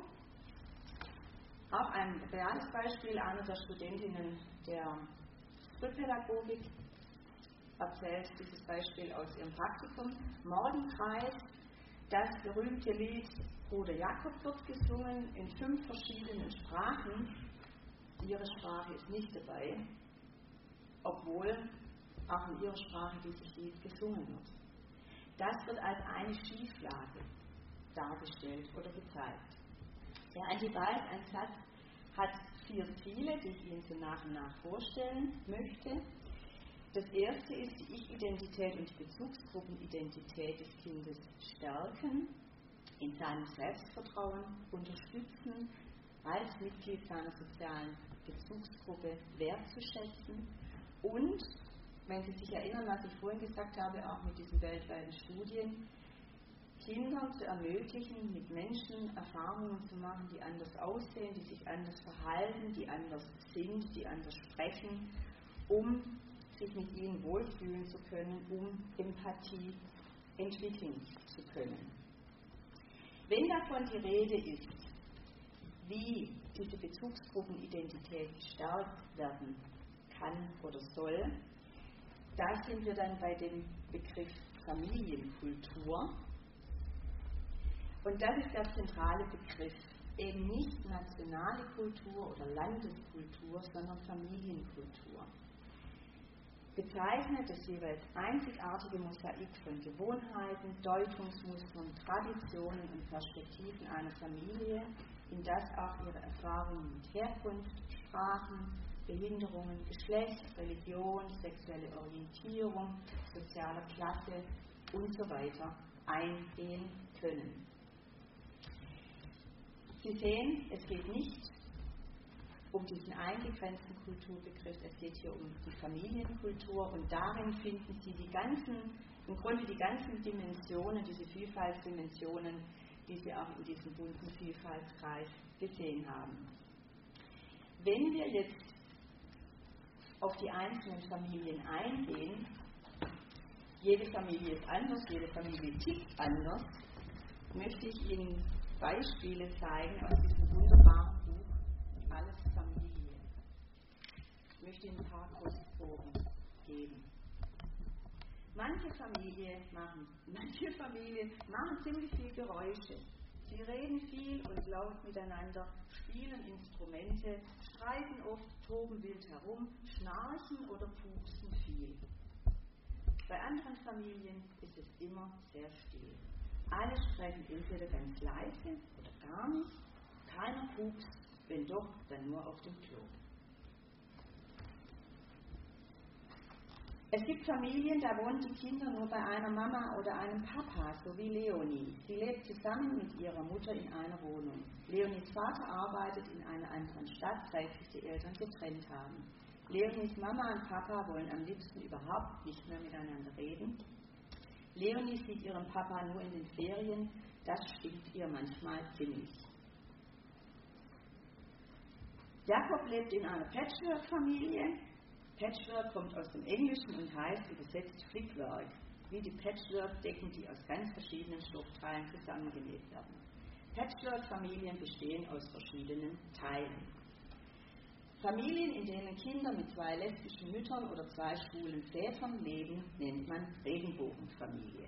auch ein reales Beispiel, eine der Studentinnen der Frühpädagogik erzählt dieses Beispiel aus ihrem Praktikum. Morgenkreis, das berühmte Lied Bruder Jakob wird gesungen in 5 verschiedenen Sprachen. Ihre Sprache ist nicht dabei, obwohl auch in ihrer Sprache dieses Lied gesungen wird. Das wird als eine Schieflage dargestellt oder gezeigt. Der Anti-Bias-Ansatz hat 4 Ziele, die ich Ihnen so nach und nach vorstellen möchte. Das erste ist die Ich-Identität und die Bezugsgruppenidentität des Kindes stärken, in seinem Selbstvertrauen unterstützen, als Mitglied seiner sozialen Bezugsgruppe wertzuschätzen und, wenn Sie sich erinnern, was ich vorhin gesagt habe, auch mit diesen weltweiten Studien, Kindern zu ermöglichen, mit Menschen Erfahrungen zu machen, die anders aussehen, die sich anders verhalten, die anders sind, die anders sprechen, um sich mit ihnen wohlfühlen zu können, um Empathie entwickeln zu können. Wenn davon die Rede ist, wie diese Bezugsgruppenidentität gestärkt werden kann oder soll, da sind wir dann bei dem Begriff Familienkultur. Und das ist der zentrale Begriff, eben nicht nationale Kultur oder Landeskultur, sondern Familienkultur. Bezeichnet das jeweils einzigartige Mosaik von Gewohnheiten, Deutungsmustern, Traditionen und Perspektiven einer Familie, in das auch ihre Erfahrungen mit Herkunft, Sprachen, Behinderungen, Geschlecht, Religion, sexuelle Orientierung, sozialer Klasse und so weiter eingehen können. Sie sehen, es geht nicht um diesen eingegrenzten Kulturbegriff, es geht hier um die Familienkultur und darin finden Sie im Grunde die ganzen Dimensionen, diese Vielfaltsdimensionen, die Sie auch in diesem bunten Vielfaltskreis gesehen haben. Wenn wir jetzt auf die einzelnen Familien eingehen, jede Familie ist anders, jede Familie tickt anders, möchte ich Ihnen Beispiele zeigen aus diesem wunderbaren Buch Alles Familie. Ich möchte Ihnen ein paar Kurzproben geben. Manche Familien machen ziemlich viel Geräusche. Sie reden viel und laut miteinander, spielen Instrumente, streiten oft, toben wild herum, schnarchen oder pupsen viel. Bei anderen Familien ist es immer sehr still. Alle sprechen entweder ganz leise oder gar nicht. Keiner pupst, wenn doch, dann nur auf dem Klo. Es gibt Familien, da wohnen die Kinder nur bei einer Mama oder einem Papa, so wie Leonie. Sie lebt zusammen mit ihrer Mutter in einer Wohnung. Leonies Vater arbeitet in einer anderen Stadt, seit sich die Eltern getrennt haben. Leonies Mama und Papa wollen am liebsten überhaupt nicht mehr miteinander reden. Leonie sieht ihren Papa nur in den Ferien, das stinkt ihr manchmal ziemlich. Jakob lebt in einer Patchwork-Familie. Patchwork kommt aus dem Englischen und heißt übersetzt Flickwerk, wie die Patchwork-Decken, die aus ganz verschiedenen Stoffteilen zusammengenäht werden. Patchwork-Familien bestehen aus verschiedenen Teilen. Familien, in denen Kinder mit 2 lesbischen Müttern oder 2 schwulen Vätern leben, nennt man Regenbogenfamilien.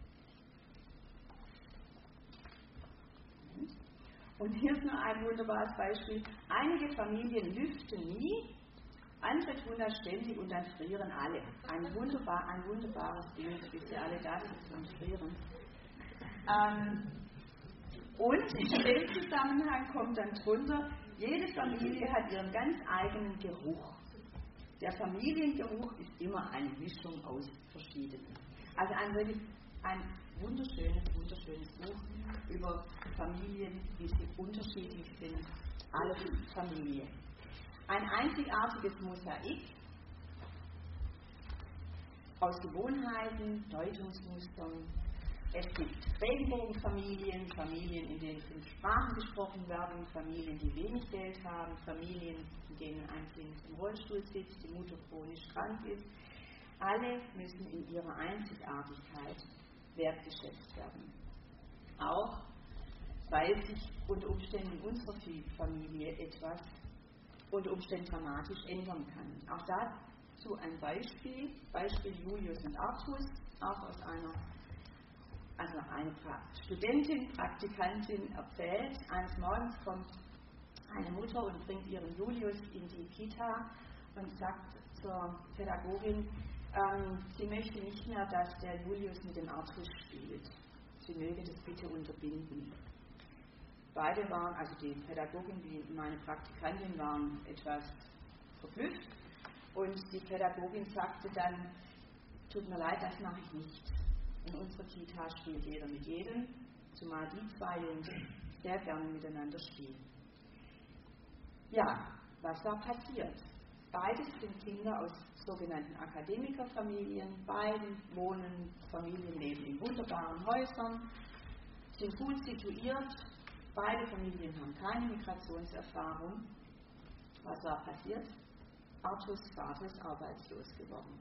Und hier ist noch ein wunderbares Beispiel. Einige Familien lüften nie, andere tun das ständig und dann frieren alle. Ein wunderbares Bild, bis sie alle da sitzen und frieren. Und in dem Zusammenhang kommt dann drunter, jede Familie hat ihren ganz eigenen Geruch. Der Familiengeruch ist immer eine Mischung aus verschiedenen. Also ein wunderschönes Buch über Familien, wie sie unterschiedlich sind. Alle Familien. Ein einzigartiges Mosaik aus Gewohnheiten, Deutungsmustern. Es gibt Regenbogenfamilien, Familien, in denen 5 Sprachen gesprochen werden, Familien, die wenig Geld haben, Familien, in denen ein Kind im Rollstuhl sitzt, die Mutter chronisch krank ist. Alle müssen in ihrer Einzigartigkeit wertgeschätzt werden. Auch weil sich unter Umständen in unserer Familie etwas unter Umständen dramatisch ändern kann. Auch dazu ein Beispiel Julius und Artus, auch aus eine Studentin, Praktikantin erzählt, eines Morgens kommt eine Mutter und bringt ihren Julius in die Kita und sagt zur Pädagogin, sie möchte nicht mehr, dass der Julius mit dem Artus spielt. Sie möge das bitte unterbinden. Beide waren, also die Pädagogin wie meine Praktikantin, waren etwas verblüfft und die Pädagogin sagte dann, tut mir leid, das mache ich nicht. In unserer Kita spielt jeder mit jedem, zumal die 2 Jungs sehr gerne miteinander spielen. Ja, was war passiert? Beides sind Kinder aus sogenannten Akademikerfamilien, beide Familien leben in wunderbaren Häusern, sind gut situiert, beide Familien haben keine Migrationserfahrung. Was war passiert? Artus Vater ist arbeitslos geworden.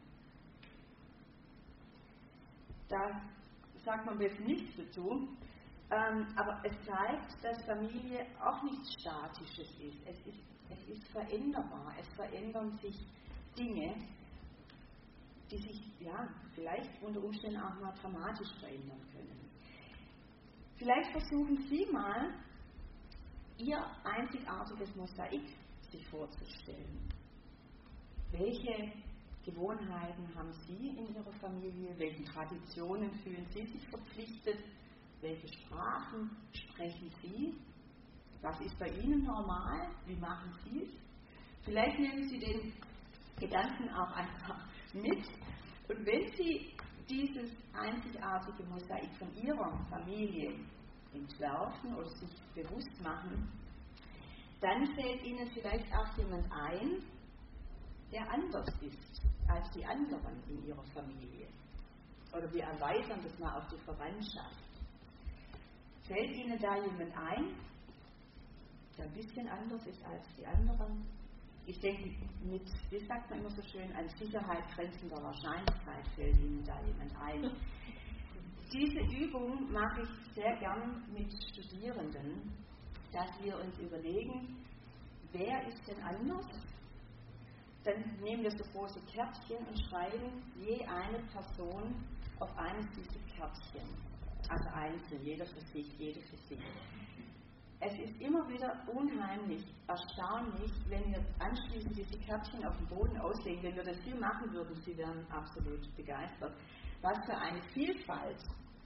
Da sagt man jetzt nichts dazu, aber es zeigt, dass Familie auch nichts Statisches ist. Es ist veränderbar. Es verändern sich Dinge, die sich vielleicht unter Umständen auch mal dramatisch verändern können. Vielleicht versuchen Sie mal, Ihr einzigartiges Mosaik sich vorzustellen. Welche Gewohnheiten haben Sie in Ihrer Familie? Welchen Traditionen fühlen Sie sich verpflichtet? Welche Sprachen sprechen Sie? Was ist bei Ihnen normal? Wie machen Sie es? Vielleicht nehmen Sie den Gedanken auch einfach mit. Und wenn Sie dieses einzigartige Mosaik von Ihrer Familie entwerfen oder sich bewusst machen, dann fällt Ihnen vielleicht auch jemand ein, der anders ist als die anderen in Ihrer Familie. Oder wir erweitern das mal auf die Verwandtschaft. Fällt Ihnen da jemand ein, der ein bisschen anders ist als die anderen? Ich denke, wie sagt man immer so schön, an Sicherheit grenzender Wahrscheinlichkeit fällt Ihnen da jemand ein. Diese Übung mache ich sehr gern mit Studierenden, dass wir uns überlegen, wer ist denn anders? Dann nehmen wir so große Kärtchen und schreiben je eine Person auf eines dieser Kärtchen. Also einzeln, jeder für sich, jede für sich. Es ist immer wieder unheimlich, erstaunlich, wenn wir anschließend diese Kärtchen auf dem Boden auslegen. Wenn wir das hier machen würden, Sie wären absolut begeistert. Was für eine Vielfalt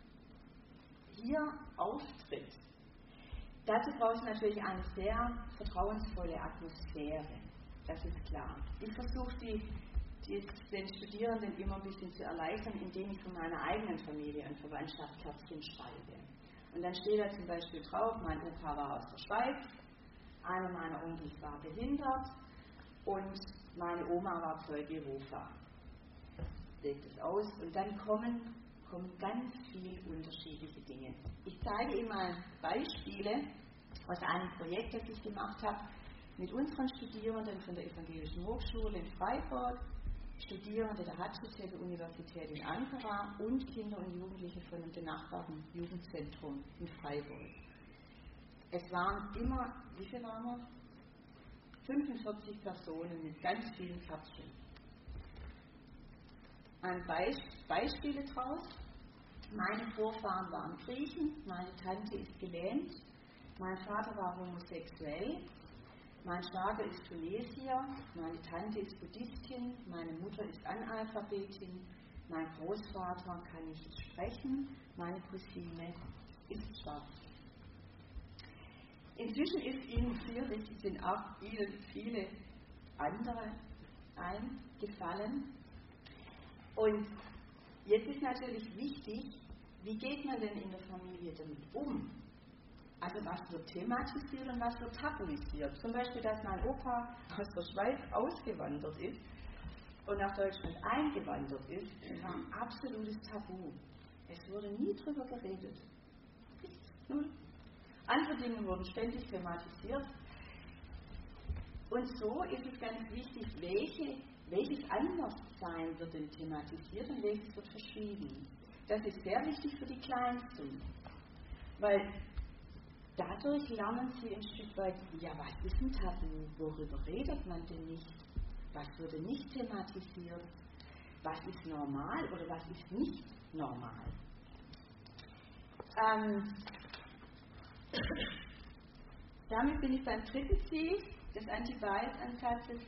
hier auftritt. Dazu braucht es natürlich eine sehr vertrauensvolle Atmosphäre. Das ist klar. Ich versuche den Studierenden immer ein bisschen zu erleichtern, indem ich von meiner eigenen Familie ein Verwandtschaftskärtchen schreibe. Und dann steht da zum Beispiel drauf, mein Opa war aus der Schweiz, einer meiner Onkels war behindert und meine Oma war Zeuge Jehova. Legt es aus und dann kommen ganz viele unterschiedliche Dinge. Ich zeige Ihnen mal Beispiele aus einem Projekt, das ich gemacht habe mit unseren Studierenden von der Evangelischen Hochschule in Freiburg, Studierende der Hacettepe-Universität in Ankara und Kinder und Jugendliche von dem benachbarten Jugendzentrum in Freiburg. Es waren immer, wie viel waren wir? 45 Personen mit ganz vielen Kärtchen. Ein Beispiele draus. Meine Vorfahren waren Griechen, meine Tante ist gelähmt, mein Vater war homosexuell, mein Schwager ist Tunesier, meine Tante ist Buddhistin, meine Mutter ist Analphabetin, mein Großvater kann nicht sprechen, meine Cousine ist schwarz. Inzwischen ist Ihnen sicherlich sind auch Ihnen viele andere eingefallen. Und jetzt ist natürlich wichtig, wie geht man denn in der Familie damit um? Also was wird thematisiert und was wird tabuisiert? Zum Beispiel, dass mein Opa aus der Schweiz ausgewandert ist und nach Deutschland eingewandert ist, war ein absolutes Tabu. Es wurde nie drüber geredet. Null. Andere Dinge wurden ständig thematisiert. Und so ist es ganz wichtig, welches Anderssein wird denn thematisiert und welches wird verschwiegen. Das ist sehr wichtig für die Kleinsten, weil dadurch lernen sie ein Stück weit, ja, was ist ein Tabu, worüber redet man denn nicht, was wurde nicht thematisiert, was ist normal oder was ist nicht normal. Damit bin ich beim dritten Ziel des Anti-Bias-Ansatzes,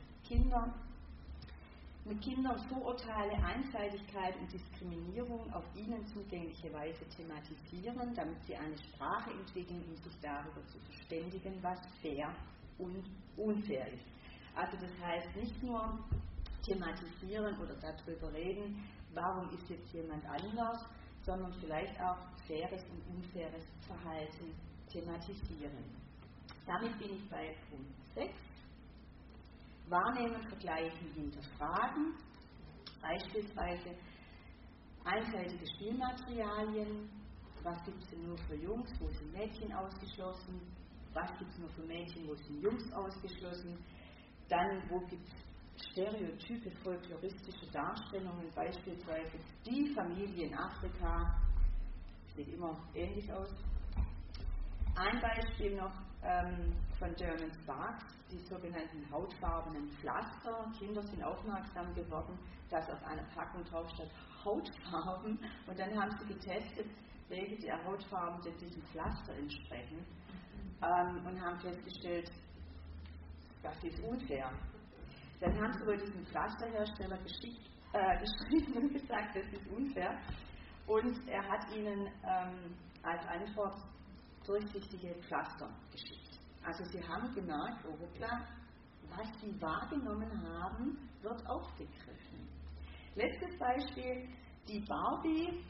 mit Kindern Vorurteile, Einseitigkeit und Diskriminierung auf ihnen zugängliche Weise thematisieren, damit sie eine Sprache entwickeln, um sich darüber zu verständigen, was fair und unfair ist. Also das heißt nicht nur thematisieren oder darüber reden, warum ist jetzt jemand anders, sondern vielleicht auch faires und unfaires Verhalten thematisieren. Damit bin ich bei Punkt 6. Wahrnehmen, vergleichen, hinterfragen. Beispielsweise einseitige Spielmaterialien. Was gibt es denn nur für Jungs, wo sind Mädchen ausgeschlossen? Was gibt es nur für Mädchen, wo sind Jungs ausgeschlossen? Dann, wo gibt es stereotype folkloristische Darstellungen, beispielsweise die Familie in Afrika, sieht immer ähnlich aus. Ein Beispiel noch von German Sparks, die sogenannten hautfarbenen Pflaster. Kinder sind aufmerksam geworden, dass auf einer Packung drauf steht Hautfarben, und dann haben sie getestet, welche der Hautfarben denn diesem Pflaster entsprechen, und haben festgestellt, das ist unfair. Dann haben sie wohl diesen Pflasterhersteller geschrieben und gesagt, das ist unfair, und er hat ihnen als Antwort durchsichtige Pflaster geschickt. Also sie haben gemerkt, oh klar, was sie wahrgenommen haben, wird aufgegriffen. Letztes Beispiel, die Barbie.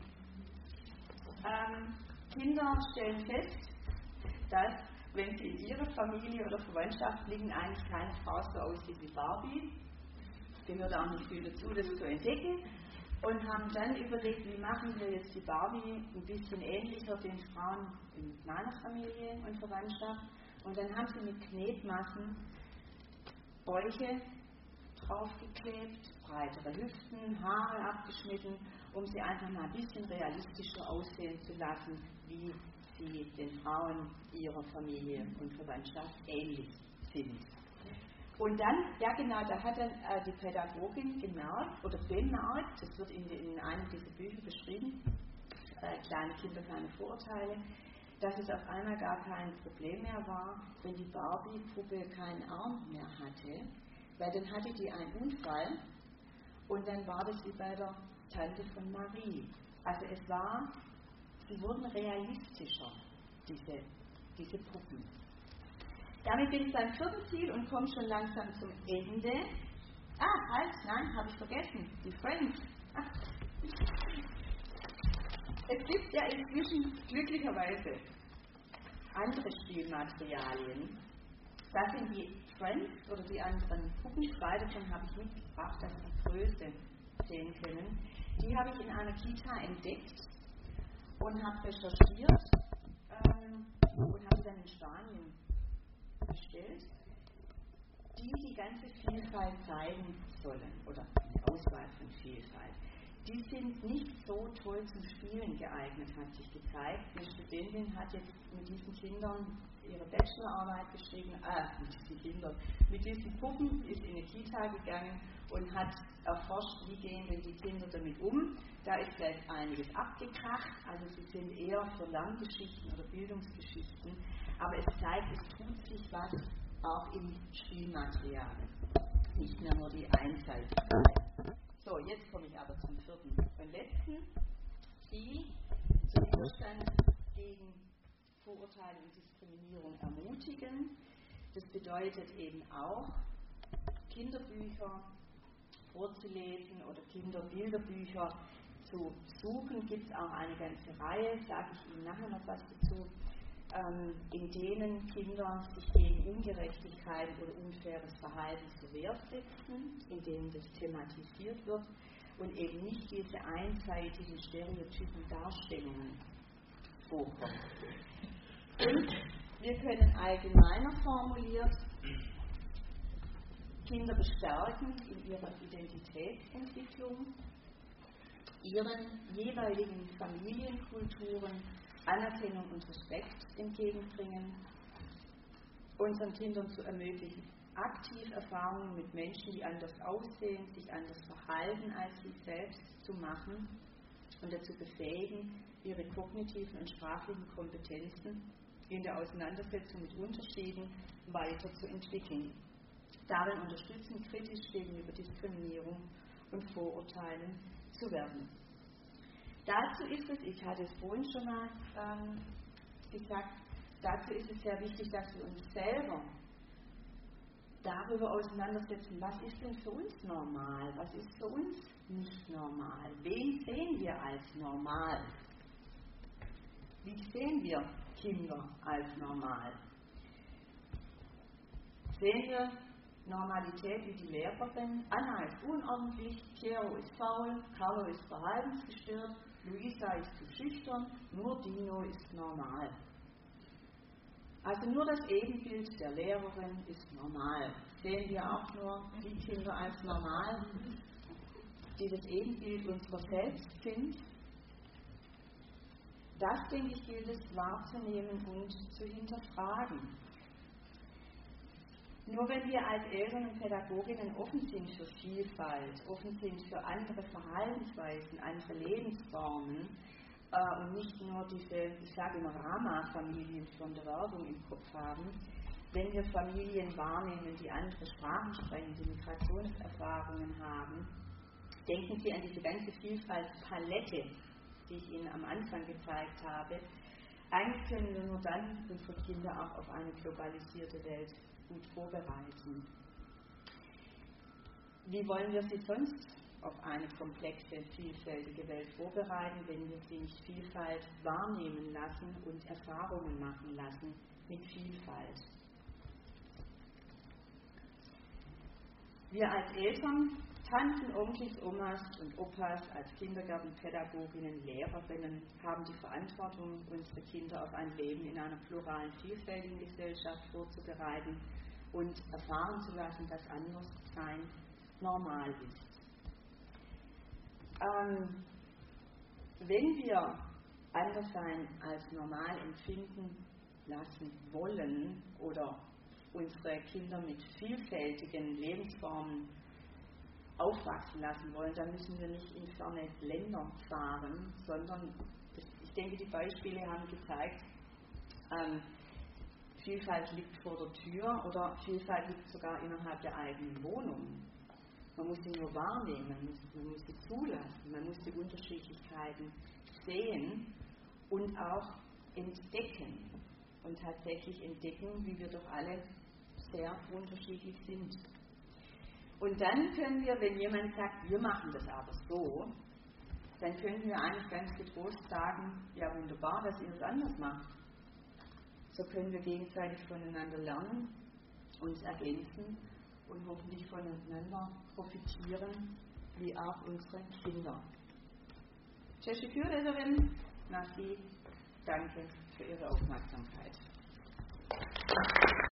Kinder stellen fest, dass, wenn sie in ihrer Familie oder Verwandtschaft blicken, eigentlich keine Frau so aussieht wie Barbie. Gehört auch nicht viel dazu, das zu entdecken. Und haben dann überlegt, wie machen wir jetzt die Barbie ein bisschen ähnlicher den Frauen in meiner Familie und Verwandtschaft. Und dann haben sie mit Knetmassen Bäuche draufgeklebt, breitere Hüften, Haare abgeschnitten, um sie einfach mal ein bisschen realistischer aussehen zu lassen, wie sie den Frauen ihrer Familie und Verwandtschaft ähnlich sind. Und dann, ja genau, da hat dann die Pädagogin bemerkt, das wird in einem dieser Bücher beschrieben, kleine Kinder, kleine Vorurteile, dass es auf einmal gar kein Problem mehr war, wenn die Barbie-Puppe keinen Arm mehr hatte, weil dann hatte die einen Unfall und dann war das wie bei der Tante von Marie. Also sie wurden realistischer, diese Puppen. Damit bin ich beim vierten Ziel und komme schon langsam zum Ende. Nein, habe ich vergessen. Die Friends. Es gibt ja inzwischen glücklicherweise andere Spielmaterialien. Das sind die Friends oder die anderen Puppen. Zwei davon habe ich mitgebracht, dass Sie die Größe sehen können. Die habe ich in einer Kita entdeckt und habe recherchiert und habe sie dann in Spanien bestellt, die ganze Vielfalt zeigen sollen, oder eine Auswahl von Vielfalt. Die sind nicht so toll zum Spielen geeignet, hat sich gezeigt. Eine Studentin hat jetzt mit diesen Kindern ihre Bachelorarbeit geschrieben, mit diesen Puppen, ist in eine Kita gegangen und hat erforscht, wie gehen denn die Kinder damit um. Da ist gleich einiges abgekracht, also sie sind eher für Lerngeschichten oder Bildungsgeschichten, aber es zeigt, es tut sich was auch im Spielmaterial, nicht mehr nur die Einseitigkeit. So, jetzt komme ich aber zum vierten und letzten Ziel, zum Widerstand gegen Vorurteile und Diskriminierung ermutigen. Das bedeutet eben auch, Kinderbücher vorzulesen oder Kinderbilderbücher zu suchen. Gibt es auch eine ganze Reihe, sage ich Ihnen nachher noch was dazu, in denen Kinder sich gegen Ungerechtigkeiten oder unfaires Verhalten zur Wehr setzen, in denen das thematisiert wird und eben nicht diese einseitigen stereotypen Darstellungen vorkommen. Und wir können allgemeiner formuliert Kinder bestärken in ihrer Identitätsentwicklung, ihren jeweiligen Familienkulturen Anerkennung und Respekt entgegenbringen, unseren Kindern zu ermöglichen, aktiv Erfahrungen mit Menschen, die anders aussehen, sich anders verhalten als sie selbst zu machen und dazu befähigen, ihre kognitiven und sprachlichen Kompetenzen in der Auseinandersetzung mit Unterschieden weiterzuentwickeln. Darin unterstützen, kritisch gegenüber Diskriminierung und Vorurteilen zu werden. Dazu ist es, ich hatte es vorhin schon mal gesagt, dazu ist es sehr wichtig, dass wir uns selber darüber auseinandersetzen, was ist denn für uns normal, was ist für uns nicht normal, wen sehen wir als normal, wie sehen wir Kinder als normal. Sehen wir Normalität wie die Lehrerin, Anna ist unordentlich, Piero ist faul, Carlo ist verhaltensgestört, Luisa ist zu schüchtern, nur Dino ist normal. Also nur das Ebenbild der Lehrerin ist normal. Sehen wir auch nur die Kinder als normal, die das Ebenbild unserer selbst sind. Das, denke ich, gilt es wahrzunehmen und zu hinterfragen. Nur wenn wir als Eltern und Pädagoginnen offen sind für Vielfalt, offen sind für andere Verhaltensweisen, andere Lebensformen und nicht nur diese, ich sage immer, Rama-Familien von der Werbung im Kopf haben, wenn wir Familien wahrnehmen, die andere Sprachen sprechen, die Migrationserfahrungen haben, denken Sie an diese ganze Vielfaltspalette, die ich Ihnen am Anfang gezeigt habe. Eigentlich können wir nur dann unsere Kinder auch auf eine globalisierte Welt gut vorbereiten. Wie wollen wir sie sonst auf eine komplexe, vielfältige Welt vorbereiten, wenn wir sie nicht Vielfalt wahrnehmen lassen und Erfahrungen machen lassen mit Vielfalt? Wir als Eltern, Tanten, Onkels, Omas und Opas, als Kindergartenpädagoginnen, Lehrerinnen haben die Verantwortung, unsere Kinder auf ein Leben in einer pluralen, vielfältigen Gesellschaft vorzubereiten und erfahren zu lassen, dass Anderssein normal ist. Wenn wir Anderssein als normal empfinden lassen wollen oder unsere Kinder mit vielfältigen Lebensformen aufwachsen lassen wollen, dann müssen wir nicht in ferne Länder fahren, sondern ich denke, die Beispiele haben gezeigt, Vielfalt liegt vor der Tür oder Vielfalt liegt sogar innerhalb der eigenen Wohnung. Man muss sie nur wahrnehmen, man muss sie zulassen, man muss die Unterschiedlichkeiten sehen und auch entdecken und tatsächlich entdecken, wie wir doch alle sehr unterschiedlich sind. Und dann können wir, wenn jemand sagt, wir machen das aber so, dann können wir eigentlich ganz getrost sagen, ja wunderbar, dass ihr es anders macht. So können wir gegenseitig voneinander lernen, uns ergänzen und hoffentlich voneinander profitieren, wie auch unsere Kinder. Teşekkür ederim. Merci. Danke für Ihre Aufmerksamkeit.